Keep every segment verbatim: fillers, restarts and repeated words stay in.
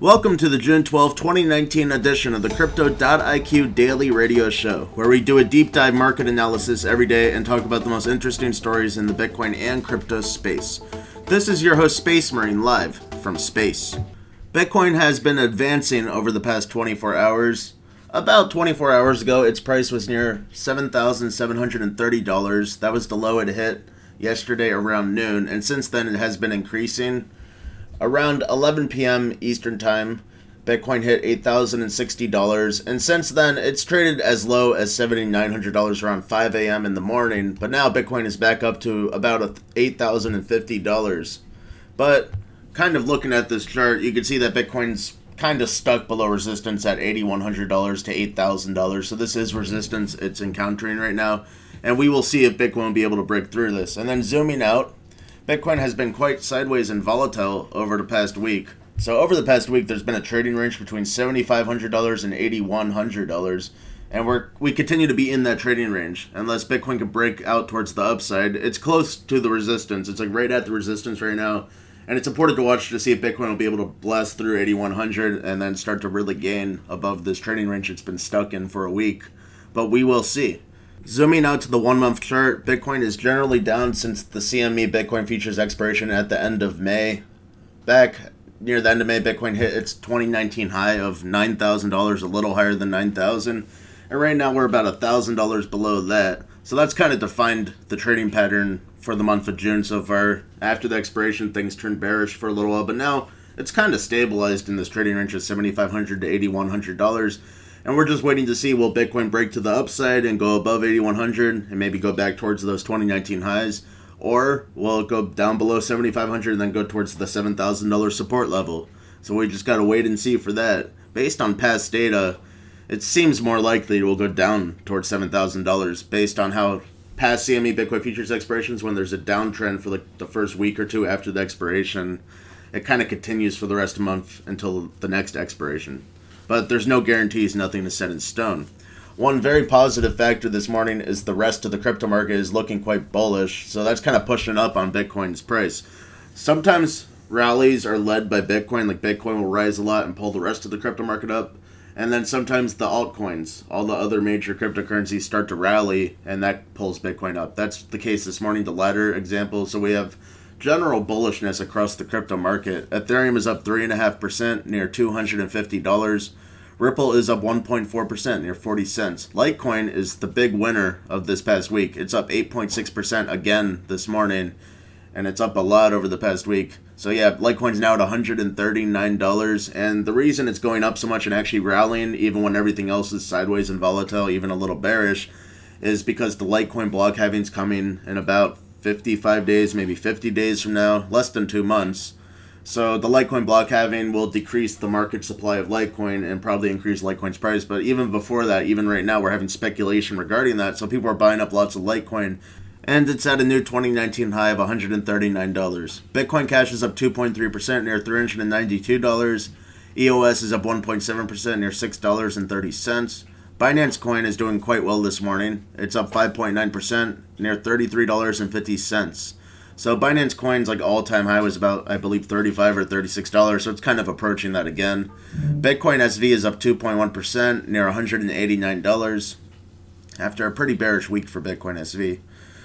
Welcome to the June twelfth, twenty nineteen edition of the Crypto dot I Q Daily Radio Show, where we do a deep dive market analysis every day and talk about the most interesting stories in the Bitcoin and crypto space. This is your host, Space Marine, live from space. Bitcoin has been advancing over the past twenty-four hours. About twenty-four hours ago, its price was near seven thousand seven hundred thirty dollars. That was the low it hit yesterday around noon, and since then it has been increasing. Around eleven p.m. Eastern Time, Bitcoin hit eight thousand sixty dollars, and since then, it's traded as low as seven thousand nine hundred dollars around five a.m. in the morning, but now Bitcoin is back up to about eight thousand fifty dollars. But, kind of looking at this chart, you can see that Bitcoin's kind of stuck below resistance at eight thousand one hundred dollars to eight thousand dollars, so this is resistance it's encountering right now, and we will see if Bitcoin will be able to break through this. And then zooming out, Bitcoin has been quite sideways and volatile over the past week. So over the past week, there's been a trading range between seven thousand five hundred dollars and eight thousand one hundred dollars. And we're, we continue to be in that trading range. Unless Bitcoin can break out towards the upside, it's close to the resistance. It's like right at the resistance right now. And it's important to watch to see if Bitcoin will be able to blast through eight thousand one hundred and then start to really gain above this trading range it's been stuck in for a week. But we will see. Zooming out to the one-month chart, Bitcoin is generally down since the C M E Bitcoin futures expiration at the end of May. Back near the end of May, Bitcoin hit its twenty nineteen high of nine thousand dollars, a little higher than nine thousand dollars. And right now we're about one thousand dollars below that. So that's kind of defined the trading pattern for the month of June so far. After the expiration, things turned bearish for a little while, but now it's kind of stabilized in this trading range of seven thousand five hundred dollars to eight thousand one hundred dollars. And we're just waiting to see, will Bitcoin break to the upside and go above eight thousand one hundred and maybe go back towards those twenty nineteen highs? Or will it go down below seven thousand five hundred and then go towards the seven thousand dollars support level? So we just got to wait and see for that. Based on past data, it seems more likely it will go down towards seven thousand dollars based on how past C M E Bitcoin futures expirations, when there's a downtrend for like the first week or two after the expiration, it kind of continues for the rest of the month until the next expiration. But there's no guarantees, nothing is set in stone. One very positive factor this morning is the rest of the crypto market is looking quite bullish, so that's kind of pushing up on Bitcoin's price. Sometimes rallies are led by Bitcoin, like Bitcoin will rise a lot and pull the rest of the crypto market up, and then sometimes the altcoins, all the other major cryptocurrencies start to rally, and that pulls Bitcoin up. That's the case this morning, the latter example. So we have general bullishness across the crypto market. Ethereum is up three point five percent, near two hundred fifty dollars. Ripple is up one point four percent, near forty cents. Litecoin is the big winner of this past week. It's up eight point six percent again this morning, and it's up a lot over the past week. So yeah, Litecoin's now at one hundred thirty-nine dollars, and the reason it's going up so much and actually rallying, even when everything else is sideways and volatile, even a little bearish, is because the Litecoin block halving's coming in about fifty-five days, maybe fifty days from now, less than two months. So the Litecoin block halving will decrease the market supply of Litecoin and probably increase Litecoin's price. But even before that, even right now, we're having speculation regarding that. So people are buying up lots of Litecoin, and it's at a new twenty nineteen high of one hundred thirty-nine dollars. Bitcoin Cash is up two point three percent, near three hundred ninety-two dollars. E O S is up one point seven percent, near six dollars and thirty cents. Binance Coin is doing quite well this morning. It's up five point nine percent, near thirty-three dollars and fifty cents. So Binance Coin's like all-time high was about, I believe, thirty-five dollars or thirty-six dollars, so it's kind of approaching that again. Bitcoin S V is up two point one percent, near one hundred eighty-nine dollars, after a pretty bearish week for Bitcoin S V.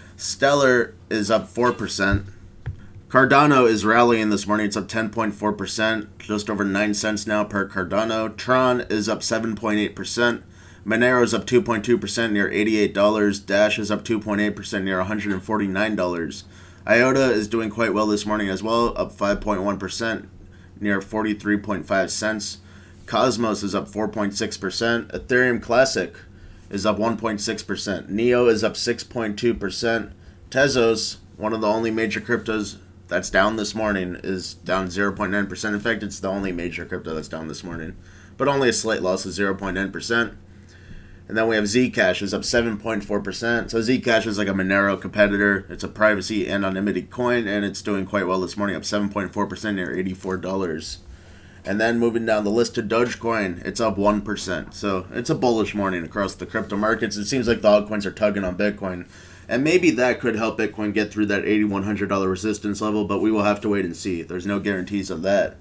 Stellar is up four percent. Cardano is rallying this morning. It's up ten point four percent, just over nine cents now per Cardano. Tron is up seven point eight percent. Monero is up two point two percent, near eighty-eight dollars. Dash is up two point eight percent, near one hundred forty-nine dollars. I O T A is doing quite well this morning as well, up five point one percent, near forty-three point five cents. Cosmos is up four point six percent. Ethereum Classic is up one point six percent. Neo is up six point two percent. Tezos, one of the only major cryptos that's down this morning, is down zero point nine percent. In fact, it's the only major crypto that's down this morning, but only a slight loss of zero point nine percent. And then we have Zcash is up seven point four percent. So Zcash is like a Monero competitor. It's a privacy and anonymity coin, and it's doing quite well this morning, up seven point four percent, near eighty-four dollars. And then moving down the list to Dogecoin, it's up one percent. So it's a bullish morning across the crypto markets. It seems like the altcoins are tugging on Bitcoin. And maybe that could help Bitcoin get through that eight thousand one hundred dollars resistance level, but we will have to wait and see. There's no guarantees of that.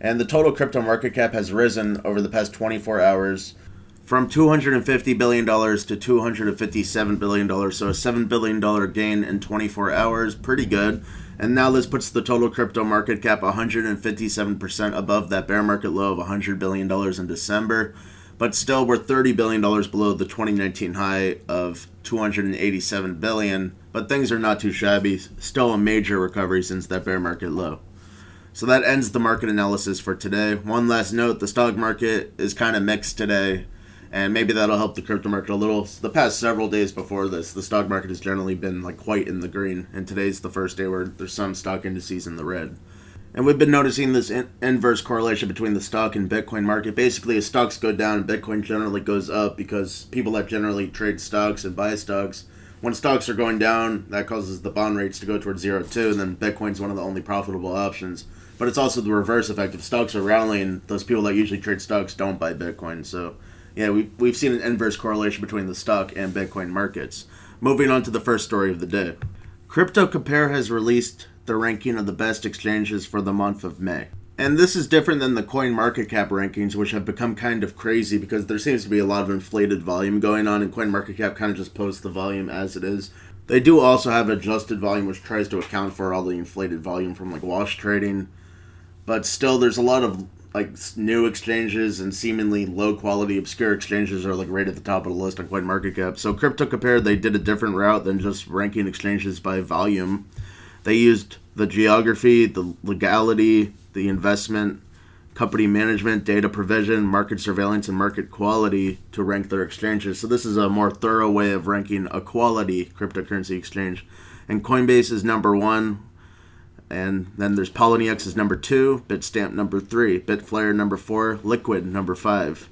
And the total crypto market cap has risen over the past twenty-four hours from two hundred fifty billion dollars to two hundred fifty-seven billion dollars, so a seven billion dollars gain in twenty-four hours, pretty good. And now this puts the total crypto market cap one hundred fifty-seven percent above that bear market low of one hundred billion dollars in December, but still we're thirty billion dollars below the twenty nineteen high of two hundred eighty-seven billion dollars, but things are not too shabby, still a major recovery since that bear market low. So that ends the market analysis for today. One last note, the stock market is kind of mixed today, and maybe that'll help the crypto market a little. The past several days before this, the stock market has generally been like quite in the green, and today's the first day where there's some stock indices in the red. And we've been noticing this in- inverse correlation between the stock and Bitcoin market. Basically, as stocks go down, Bitcoin generally goes up because people that generally trade stocks and buy stocks, when stocks are going down, that causes the bond rates to go towards zero too, and then Bitcoin's one of the only profitable options. But it's also the reverse effect. If stocks are rallying, those people that usually trade stocks don't buy Bitcoin. So, yeah, we, we've seen an inverse correlation between the stock and Bitcoin markets. Moving on to the first story of the day. Crypto Compare has released the ranking of the best exchanges for the month of May. And this is different than the CoinMarketCap rankings, which have become kind of crazy because there seems to be a lot of inflated volume going on, and CoinMarketCap kind of just posts the volume as it is. They do also have adjusted volume, which tries to account for all the inflated volume from like wash trading. But still, there's a lot of like new exchanges, and seemingly low-quality, obscure exchanges are like right at the top of the list on CoinMarketCap. So Crypto Compare, they did a different route than just ranking exchanges by volume. They used the geography, the legality, the investment, company management, data provision, market surveillance, and market quality to rank their exchanges. So this is a more thorough way of ranking a quality cryptocurrency exchange. And Coinbase is number one. And then there's Poloniex is number two, Bitstamp number three, Bitflyer number four, Liquid number five.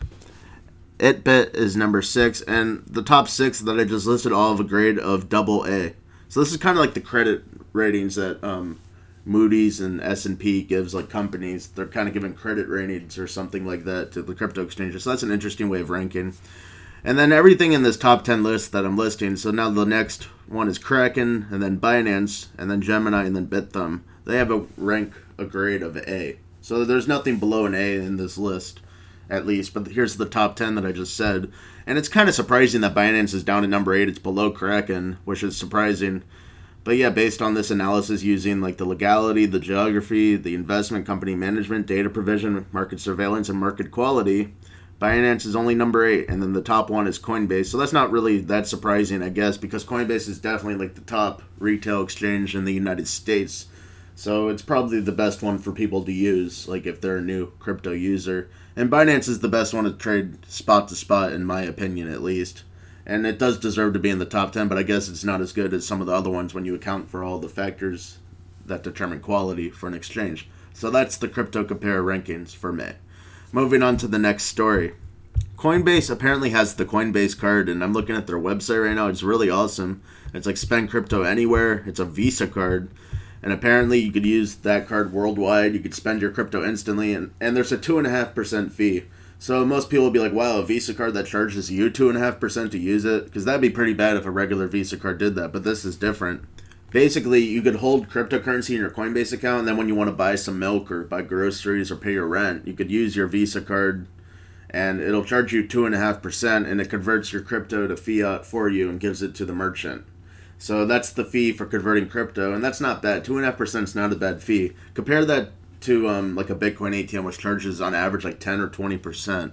itBit is number six, and the top six that I just listed all have a grade of double A. So this is kind of like the credit ratings that um, Moody's and S and P gives like companies. They're kind of giving credit ratings or something like that to the crypto exchanges. So that's an interesting way of ranking. And then everything in this top ten list that I'm listing, so now the next one is Kraken, and then Binance, and then Gemini, and then Bithumb. They have a rank, a grade of A. So there's nothing below an A in this list, at least. But here's the top ten that I just said. And it's kind of surprising that Binance is down at number eight. It's below Kraken, which is surprising. But yeah, based on this analysis using like the legality, the geography, the investment, company management, data provision, market surveillance, and market quality, Binance is only number eight, and then the top one is Coinbase. So that's not really that surprising, I guess, because Coinbase is definitely like the top retail exchange in the United States. So it's probably the best one for people to use, like if they're a new crypto user. And Binance is the best one to trade spot to spot, in my opinion, at least. And it does deserve to be in the top ten, but I guess it's not as good as some of the other ones when you account for all the factors that determine quality for an exchange. So that's the Crypto Compare rankings for May. Moving on to the next story. Coinbase apparently has the Coinbase card, and I'm looking at their website right now. It's really awesome. It's like spend crypto anywhere. It's a Visa card. And apparently you could use that card worldwide. You could spend your crypto instantly. And, and there's a two point five percent fee. So most people will be like, wow, a Visa card that charges you two point five percent to use it? Because that'd be pretty bad if a regular Visa card did that. But this is different. Basically, you could hold cryptocurrency in your Coinbase account, and then when you want to buy some milk or buy groceries or pay your rent, you could use your Visa card, and it'll charge you two point five percent, and it converts your crypto to fiat for you and gives it to the merchant. So that's the fee for converting crypto, and that's not bad. two point five percent is not a bad fee. Compare that to um, like a Bitcoin A T M, which charges on average like ten or twenty percent.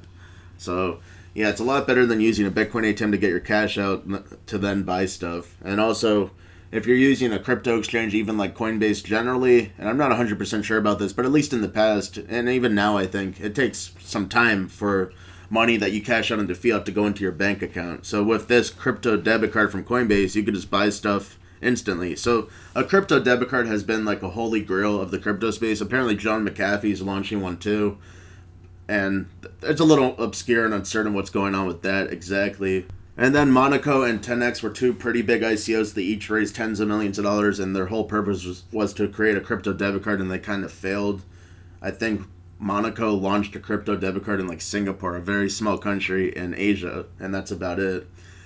So yeah, it's a lot better than using a Bitcoin A T M to get your cash out to then buy stuff. And also, if you're using a crypto exchange, even like Coinbase generally, and I'm not one hundred percent sure about this, but at least in the past, and even now I think, it takes some time for money that you cash out into fiat to go into your bank account. So with this crypto debit card from Coinbase, you could just buy stuff instantly. So a crypto debit card has been like a holy grail of the crypto space. Apparently John McAfee is launching one too. And it's a little obscure and uncertain what's going on with that exactly. And then Monaco and ten X were two pretty big I C Os. They each raised tens of millions of dollars, and their whole purpose was, was to create a crypto debit card, and they kind of failed. I think Monaco launched a crypto debit card in like Singapore, a very small country in Asia, and that's about it.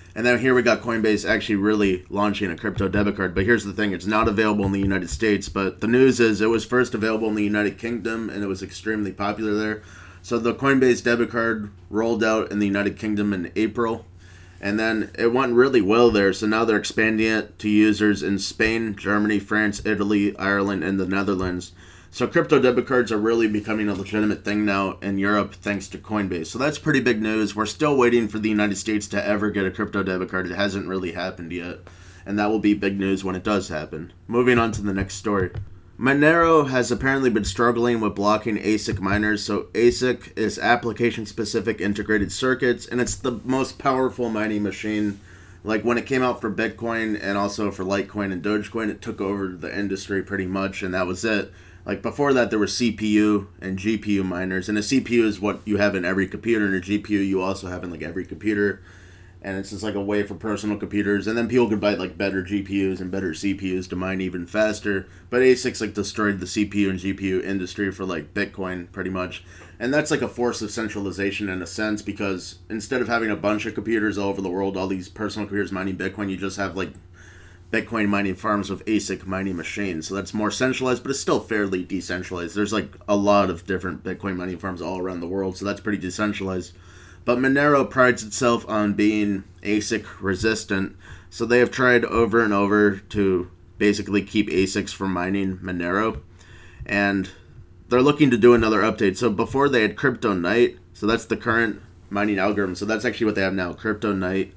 And then here we got Coinbase actually really launching a crypto debit card. But here's the thing, it's not available in the United States. But the news is it was first available in the United Kingdom, and it was extremely popular there. So the Coinbase debit card rolled out in the United Kingdom in April. And then it went really well there. So now they're expanding it to users in Spain, Germany, France, Italy, Ireland, and the Netherlands. So crypto debit cards are really becoming a legitimate thing now in Europe thanks to Coinbase. So that's pretty big news. We're still waiting for the United States to ever get a crypto debit card. It hasn't really happened yet. And that will be big news when it does happen. Moving on to the next story. Monero has apparently been struggling with blocking A S I C miners. So A S I C is application-specific integrated circuits, and it's the most powerful mining machine. Like when it came out for Bitcoin and also for Litecoin and Dogecoin, it took over the industry pretty much, and that was it. Like before that, there were C P U and G P U miners, and a C P U is what you have in every computer, and a G P U you also have in like every computer, and it's just like a way for personal computers. And then people could buy like better G P Us and better C P Us to mine even faster. But A S I C's like destroyed the C P U and G P U industry for like Bitcoin pretty much, and that's like a force of centralization in a sense, because instead of having a bunch of computers all over the world, all these personal computers mining Bitcoin, you just have like Bitcoin mining farms with A S I C mining machines. So that's more centralized, but it's still fairly decentralized. There's like a lot of different Bitcoin mining farms all around the world, so that's pretty decentralized. But Monero prides itself on being A S I C resistant, so they have tried over and over to basically keep A S I Cs from mining Monero, and they're looking to do another update. So before they had Crypto Night, so that's the current mining algorithm, so that's actually what they have now, Crypto Night.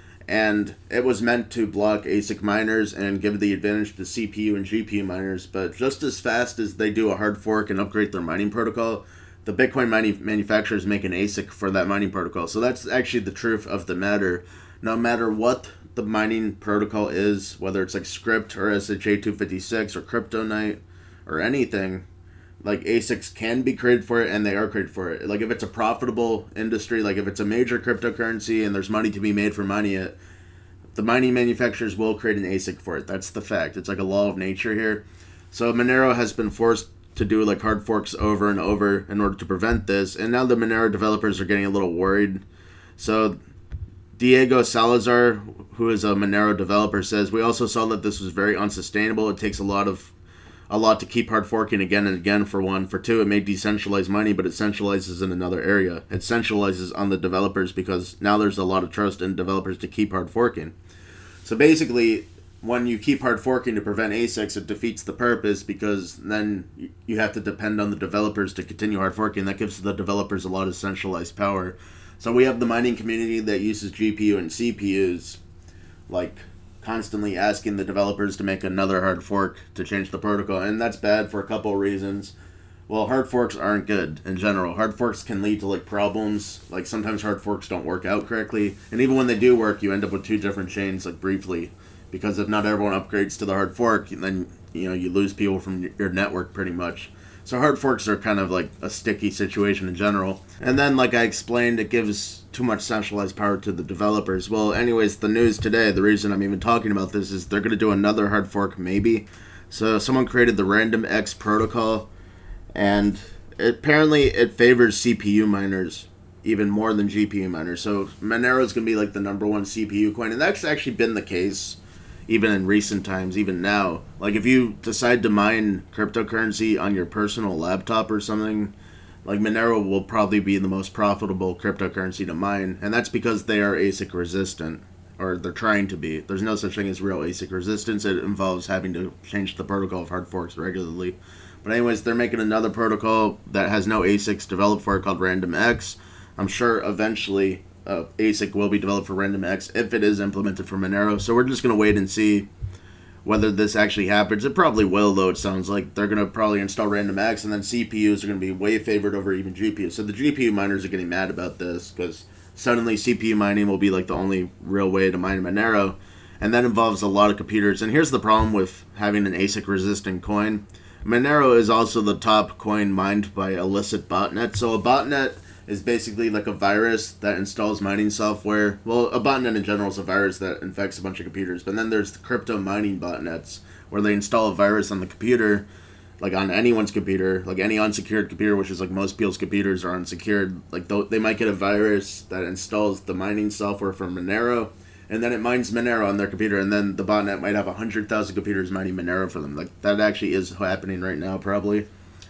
And it was meant to block A S I C miners and give the advantage to C P U and G P U miners. But just as fast as they do a hard fork and upgrade their mining protocol, the Bitcoin mining manufacturers make an A S I C for that mining protocol. So that's actually the truth of the matter. No matter what the mining protocol is, whether it's like Scrypt or S H A two fifty-six or Crypto Night or anything, like A S I Cs can be created for it, and they are created for it. Like if it's a profitable industry, like if it's a major cryptocurrency and there's money to be made for mining it, the mining manufacturers will create an A S I C for it. That's the fact. It's like a law of nature here. So Monero has been forced to do like hard forks over and over in order to prevent this, and now the Monero developers are getting a little worried. So Diego Salazar, who is a Monero developer, says, "We also saw that this was very unsustainable. It takes a lot of a lot to keep hard forking again and again, for one. For two, it may decentralize money, but it centralizes in another area. It centralizes on the developers because now there's a lot of trust in developers to keep hard forking." So basically, when you keep hard forking to prevent A S I Cs, it defeats the purpose, because then you have to depend on the developers to continue hard forking. That gives the developers a lot of centralized power. So we have the mining community that uses G P U and C P Us, like constantly asking the developers to make another hard fork to change the protocol, and that's bad for a couple of reasons. Well, hard forks aren't good in general. Hard forks can lead to like problems. Like sometimes hard forks don't work out correctly, and even when they do work, you end up with two different chains like briefly, because if not everyone upgrades to the hard fork, then you know you lose people from your network pretty much. So hard forks are kind of like a sticky situation in general. And then, like I explained, it gives too much centralized power to the developers. Well, anyways, the news today, the reason I'm even talking about this is they're going to do another hard fork, maybe. So someone created the RandomX protocol, and it, apparently it favors C P U miners even more than G P U miners. So Monero is going to be like the number one C P U coin, and that's actually been the case even in recent times, even now. Like if you decide to mine cryptocurrency on your personal laptop or something, like Monero will probably be the most profitable cryptocurrency to mine, and that's because they are A S I C resistant, or they're trying to be. There's no such thing as real A S I C resistance. It involves having to change the protocol of hard forks regularly. But anyways, they're making another protocol that has no A S I Cs developed for it called RandomX. I'm sure eventually Uh, A S I C will be developed for RandomX if it is implemented for Monero. So we're just going to wait and see whether this actually happens. It probably will, though. It sounds like they're going to probably install RandomX, and then C P Us are going to be way favored over even G P Us. So the G P U miners are getting mad about this, because suddenly C P U mining will be like the only real way to mine Monero, and that involves a lot of computers. And here's the problem with having an A S I C resistant coin. Monero is also the top coin mined by illicit botnets. So a botnet is basically like a virus that installs mining software. Well, a botnet in general is a virus that infects a bunch of computers. But then there's the crypto mining botnets, where they install a virus on the computer, like on anyone's computer, like any unsecured computer, which is like most people's computers are unsecured. Like they might get a virus that installs the mining software from Monero, and then it mines Monero on their computer, and then the botnet might have one hundred thousand computers mining Monero for them. Like, that actually is happening right now, probably.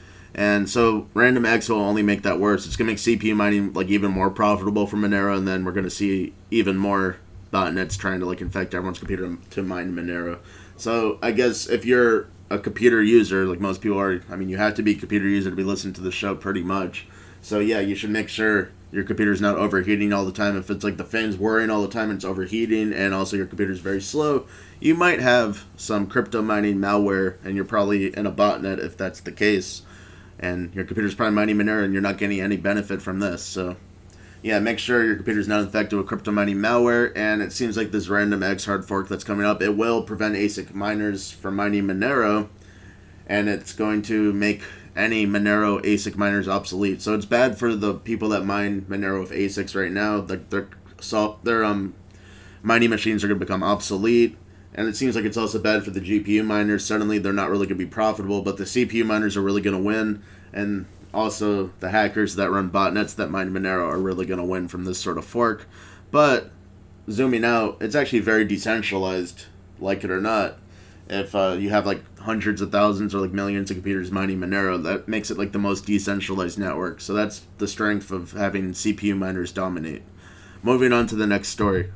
And so RandomX will only make that worse. It's going to make C P U mining like even more profitable for Monero, and then we're going to see even more botnets trying to like infect everyone's computer to mine Monero. So I guess if you're a computer user, like most people are, I mean, you have to be a computer user to be listening to the show pretty much. So yeah, you should make sure your computer's not overheating all the time. If it's like the fan's whirring all the time and it's overheating, and also your computer's very slow, you might have some crypto mining malware, and you're probably in a botnet if that's the case. And your computer's probably mining Monero, and you're not getting any benefit from this. So, yeah, make sure your computer's not infected with crypto mining malware. And it seems like this RandomX hard fork that's coming up, it will prevent A S I C miners from mining Monero, and it's going to make any Monero A S I C miners obsolete. So it's bad for the people that mine Monero with A S I Cs right now. Their their, their um mining machines are going to become obsolete. And it seems like it's also bad for the G P U miners. Suddenly, they're not really going to be profitable, but the C P U miners are really going to win. And also, the hackers that run botnets that mine Monero are really going to win from this sort of fork. But, zooming out, it's actually very decentralized, like it or not. If uh, you have like hundreds of thousands or like millions of computers mining Monero, that makes it like the most decentralized network. So that's the strength of having C P U miners dominate. Moving on to the next story.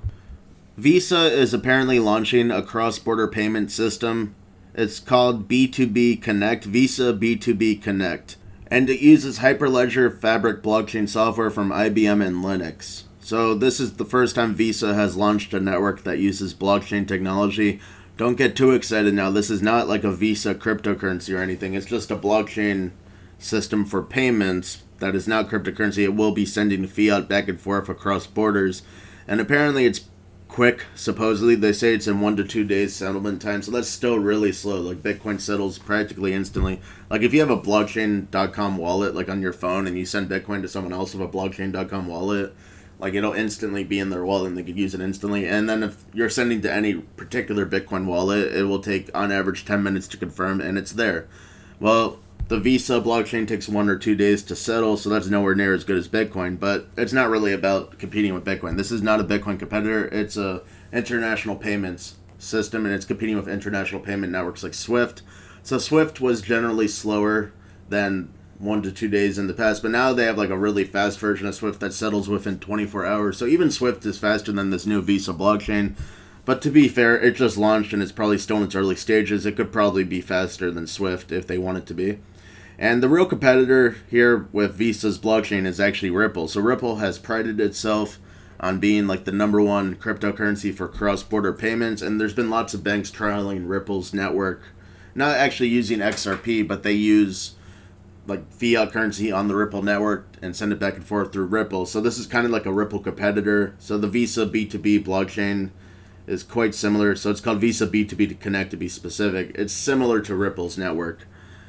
Visa is apparently launching a cross-border payment system. It's called B two B Connect, Visa B two B Connect. And it uses Hyperledger Fabric blockchain software from I B M and Linux. So this is the first time Visa has launched a network that uses blockchain technology. Don't get too excited now. This is not like a Visa cryptocurrency or anything. It's just a blockchain system for payments that is not cryptocurrency. It will be sending fiat back and forth across borders. And apparently it's quick. Supposedly they say it's in one to two days settlement time, so that's still really slow. Like, Bitcoin settles practically instantly. Like, if you have a blockchain dot com wallet like on your phone and you send Bitcoin to someone else with a blockchain dot com wallet, like, it'll instantly be in their wallet and they could use it instantly. And then if you're sending to any particular Bitcoin wallet, it will take on average ten minutes to confirm, and it's there. Well, the Visa blockchain takes one or two days to settle, so that's nowhere near as good as Bitcoin. But it's not really about competing with Bitcoin. This is not a Bitcoin competitor. It's a international payments system, and it's competing with international payment networks like SWIFT. So SWIFT was generally slower than one to two days in the past, but now they have like a really fast version of SWIFT that settles within twenty-four hours. So even SWIFT is faster than this new Visa blockchain. But to be fair, it just launched and it's probably still in its early stages. It could probably be faster than SWIFT if they want it to be. And the real competitor here with Visa's blockchain is actually Ripple. So Ripple has prided itself on being like the number one cryptocurrency for cross-border payments, and there's been lots of banks trialing Ripple's network, not actually using X R P, but they use like fiat currency on the Ripple network and send it back and forth through Ripple. So this is kind of like a Ripple competitor. So the Visa B two B blockchain is quite similar. So it's called Visa B two B Connect to be specific. It's similar to Ripple's network.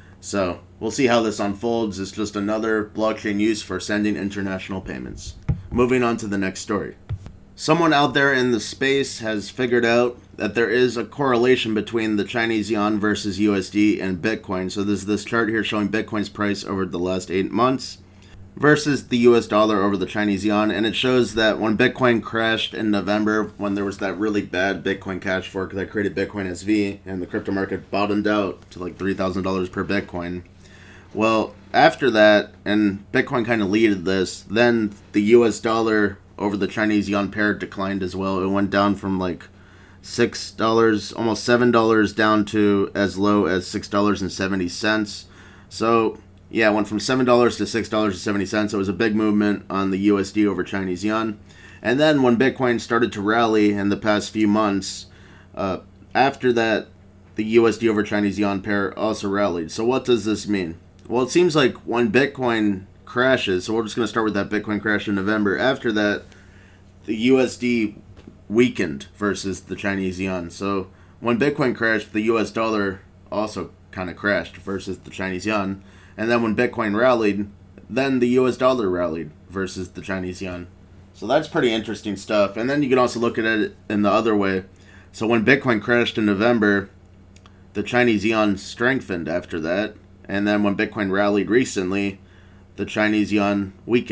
So we'll see how this unfolds. It's just another blockchain used for sending international payments. Moving on to the next story. Someone out there in the space has figured out that there is a correlation between the Chinese yuan versus U S D and Bitcoin. So there's this chart here showing Bitcoin's price over the last eight months versus the U S dollar over the Chinese yuan. And it shows that when Bitcoin crashed in November, when there was that really bad Bitcoin cash fork that created Bitcoin S V, and the crypto market bottomed out to like three thousand dollars per Bitcoin. Well, after that, and Bitcoin kind of leaded this, then the U S dollar over the Chinese yuan pair declined as well. It went down from like six dollars, almost seven dollars, down to as low as six dollars and seventy cents. So yeah, it went from seven dollars to six dollars and seventy cents. It was a big movement on the U S D over Chinese yuan. And then when Bitcoin started to rally in the past few months, uh, after that, the U S D over Chinese yuan pair also rallied. So what does this mean? Well, it seems like when Bitcoin crashes, so we're just going to start with that Bitcoin crash in November. After that, the U S D weakened versus the Chinese yuan. So when Bitcoin crashed, the U S dollar also kind of crashed versus the Chinese yuan. And then when Bitcoin rallied, then the U S dollar rallied versus the Chinese yuan. So that's pretty interesting stuff. And then you can also look at it in the other way. So when Bitcoin crashed in November, the Chinese yuan strengthened after that. And then when Bitcoin rallied recently, the Chinese yuan weakened.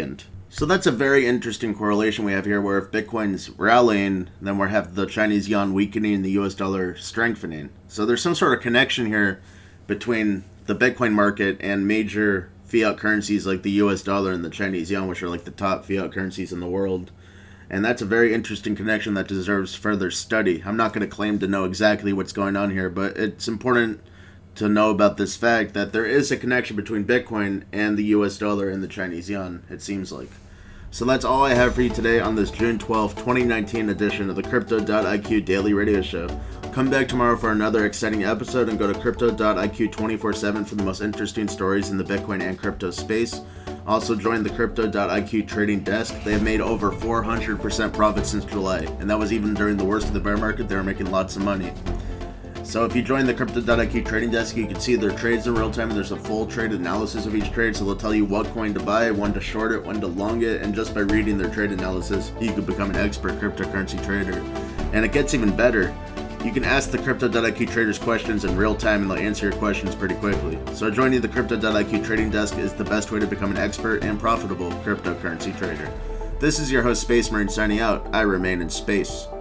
So that's a very interesting correlation we have here, where if Bitcoin's rallying, then we have the Chinese yuan weakening and the U S dollar strengthening. So there's some sort of connection here between the Bitcoin market and major fiat currencies like the U S dollar and the Chinese yuan, which are like the top fiat currencies in the world. And that's a very interesting connection that deserves further study. I'm not going to claim to know exactly what's going on here, but it's important to know about this fact that there is a connection between Bitcoin and the U S dollar and the Chinese yuan, it seems like. So that's all I have for you today on this June twelfth, twenty nineteen edition of the Crypto dot I Q Daily Radio Show. Come back tomorrow for another exciting episode, and go to Crypto dot I Q twenty-four seven for the most interesting stories in the Bitcoin and crypto space. Also join the Crypto dot I Q trading desk. They have made over four hundred percent profit since July, and that was even during the worst of the bear market. They were making lots of money. So if you join the Crypto dot I Q trading desk, you can see their trades in real time, and there's a full trade analysis of each trade, so they'll tell you what coin to buy, when to short it, when to long it, and just by reading their trade analysis, you can become an expert cryptocurrency trader. And it gets even better. You can ask the Crypto dot I Q traders questions in real time, and they'll answer your questions pretty quickly. So joining the Crypto dot I Q trading desk is the best way to become an expert and profitable cryptocurrency trader. This is your host, Space Marine, signing out. I remain in space.